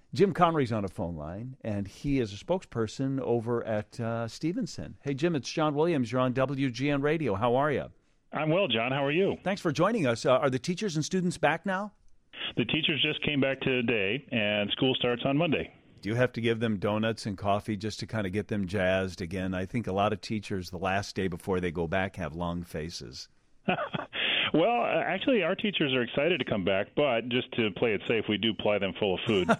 Jim Connery's on a phone line, and he is a spokesperson over at Stevenson. Hey, Jim, it's John Williams. You're on WGN Radio. How are you? I'm well, John. How are you? Thanks for joining us. Are the teachers and students back now? The teachers just came back today, and school starts on Monday. Do you have to give them donuts and coffee just to kind of get them jazzed again? I think a lot of teachers, the last day before they go back, have long faces. Well, actually, our teachers are excited to come back, but just to play it safe, we do ply them full of food.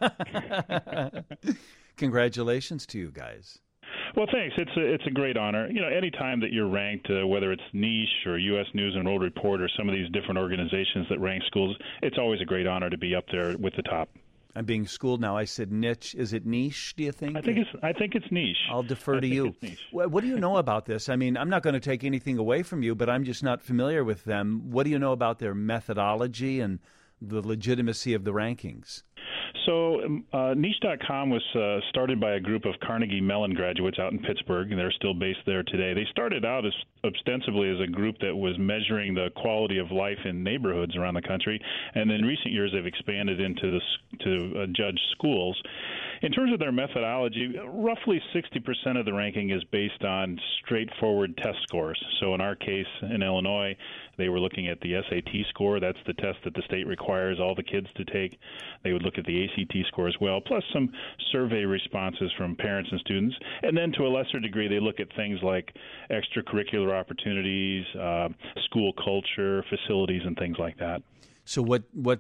Congratulations to you guys. Well, thanks. It's a great honor. You know, any time that you're ranked, whether it's Niche or U.S. News and World Report or some of these different organizations that rank schools, it's always a great honor to be up there with the top. I'm being schooled now. I said niche. Is it niche, do you think? I think it's niche. I'll defer to you. What do you know about this? I mean, I'm not going to take anything away from you, but I'm just not familiar with them. What do you know about their methodology and the legitimacy of the rankings? So Niche.com was started by a group of Carnegie Mellon graduates out in Pittsburgh, and they're still based there today. They started out as ostensibly as a group that was measuring the quality of life in neighborhoods around the country, and in recent years they've expanded into to judge schools. In terms of their methodology, roughly 60% of the ranking is based on straightforward test scores. So in our case, in Illinois, they were looking at the SAT score. That's the test that the state requires all the kids to take. They would look at the ACT score as well, plus some survey responses from parents and students. And then to a lesser degree, they look at things like extracurricular opportunities, school culture, facilities, and things like that. So what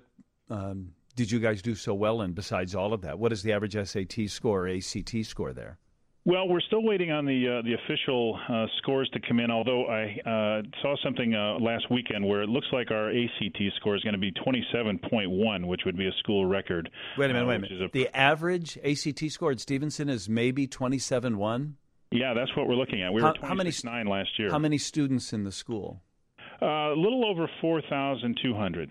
did you guys do so well in besides all of that? What is the average SAT score or ACT score there? Well, we're still waiting on the official scores to come in, although I saw something last weekend where it looks like our ACT score is going to be 27.1, which would be a school record. Wait a minute. The average ACT score at Stevenson is maybe 27.1? Yeah, that's what we're looking at. We were 26.9 last year. How many students in the school? A little over 4,200.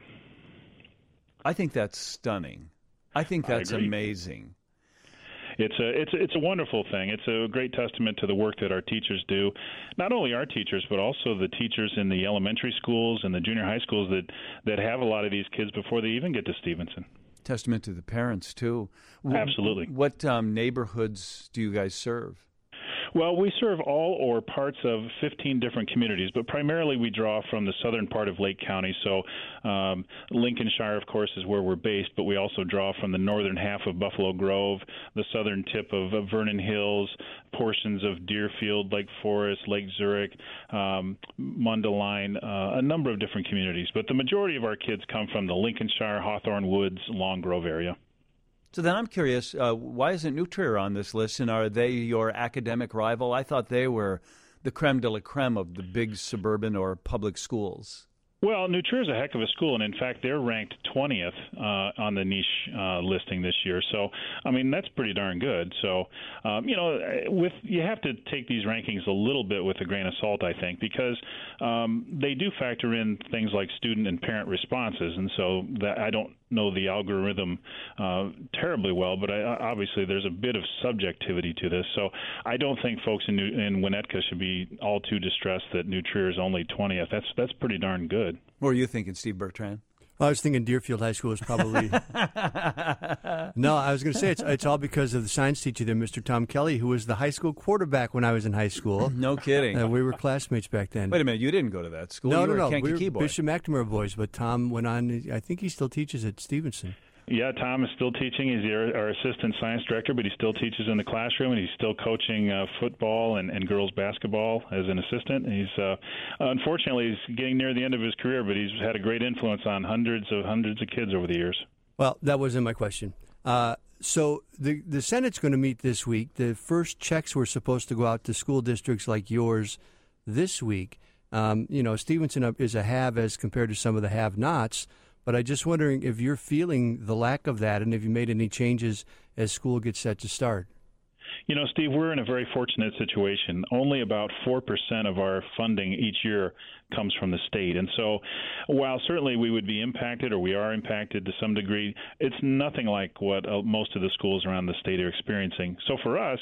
I think that's stunning. I think that's amazing. It's a wonderful thing. It's a great testament to the work that our teachers do. Not only our teachers, but also the teachers in the elementary schools and the junior high schools that have a lot of these kids before they even get to Stevenson. Testament to the parents, too. Absolutely. What neighborhoods do you guys serve? Well, we serve all or parts of 15 different communities, but primarily we draw from the southern part of Lake County. So Lincolnshire, of course, is where we're based, but we also draw from the northern half of Buffalo Grove, the southern tip of Vernon Hills, portions of Deerfield, Lake Forest, Lake Zurich, Mundelein, a number of different communities. But the majority of our kids come from the Lincolnshire, Hawthorne Woods, Long Grove area. So then I'm curious, why isn't New Trier on this list, and are they your academic rival? I thought they were the creme de la creme of the big suburban or public schools. Well, New Trier is a heck of a school, and in fact, they're ranked 20th on the Niche listing this year. So, I mean, that's pretty darn good. So, you have to take these rankings a little bit with a grain of salt, I think, because they do factor in things like student and parent responses, and so that I don't know the algorithm terribly well, but obviously there's a bit of subjectivity to this. So, I don't think folks in Winnetka should be all too distressed that New Trier is only 20th. That's pretty darn good. What were you thinking, Steve Bertrand? Well, I was thinking Deerfield High School is probably... No, I was going to say it's all because of the science teacher there, Mr. Tom Kelly, who was the high school quarterback when I was in high school. No kidding. We were classmates back then. Wait a minute, you didn't go to that school? No. We were Bishop McNamara boys, but Tom went on. I think he still teaches at Stevenson. Yeah, Tom is still teaching. He's our assistant science director, but he still teaches in the classroom, and he's still coaching football and girls basketball as an assistant. And he's unfortunately he's getting near the end of his career, but he's had a great influence on hundreds of kids over the years. Well, that wasn't my question. So the Senate's going to meet this week. The first checks were supposed to go out to school districts like yours this week. Stevenson is a have as compared to some of the have-nots. But I'm just wondering if you're feeling the lack of that and if you made any changes as school gets set to start. You know, Steve, we're in a very fortunate situation. Only about 4% of our funding each year comes from the state. And so while certainly we would be impacted, or we are impacted to some degree, it's nothing like what most of the schools around the state are experiencing. So for us,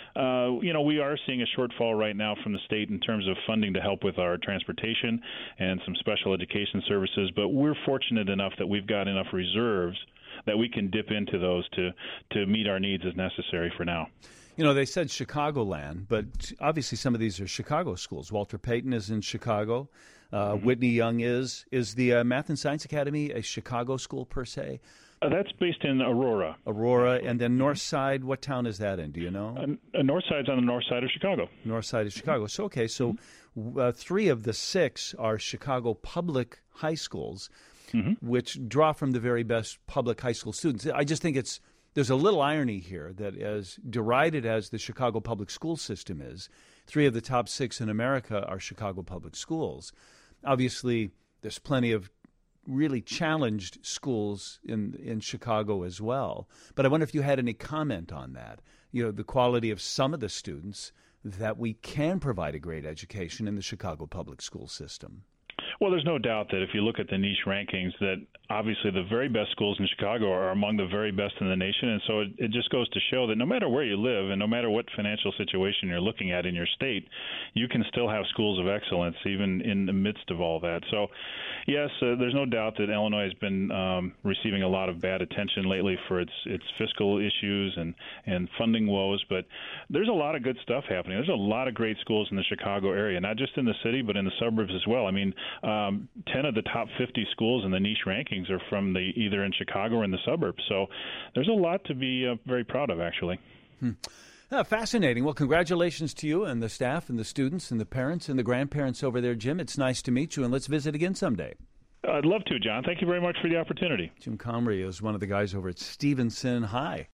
we are seeing a shortfall right now from the state in terms of funding to help with our transportation and some special education services. But we're fortunate enough that we've got enough reserves that we can dip into those to meet our needs as necessary for now. You know, they said Chicagoland, but obviously some of these are Chicago schools. Walter Payton is in Chicago. Whitney Young is. Is the Math and Science Academy a Chicago school per se? That's based in Aurora. And then North Side, what town is that in? Do you know? North Side's on the north side of Chicago. North Side of Chicago. So, okay, so 3 of the 6 are Chicago public high schools, which draw from the very best public high school students. I just think there's a little irony here that as derided as the Chicago public school system is, 3 of the top 6 in America are Chicago public schools. Obviously, there's plenty of really challenged schools in Chicago as well. But I wonder if you had any comment on that, you know, the quality of some of the students, that we can provide a great education in the Chicago public school system. Well, there's no doubt that if you look at the niche rankings, that obviously the very best schools in Chicago are among the very best in the nation. And so it just goes to show that no matter where you live and no matter what financial situation you're looking at in your state, you can still have schools of excellence even in the midst of all that. So, yes, there's no doubt that Illinois has been receiving a lot of bad attention lately for its fiscal issues and funding woes. But there's a lot of good stuff happening. There's a lot of great schools in the Chicago area, not just in the city, but in the suburbs as well. I mean, 10 of the top 50 schools in the niche rankings are from either in Chicago or in the suburbs. So there's a lot to be very proud of, actually. Fascinating. Well, congratulations to you and the staff and the students and the parents and the grandparents over there, Jim. It's nice to meet you, and let's visit again someday. I'd love to, John. Thank you very much for the opportunity. Jim Comrie is one of the guys over at Stevenson High.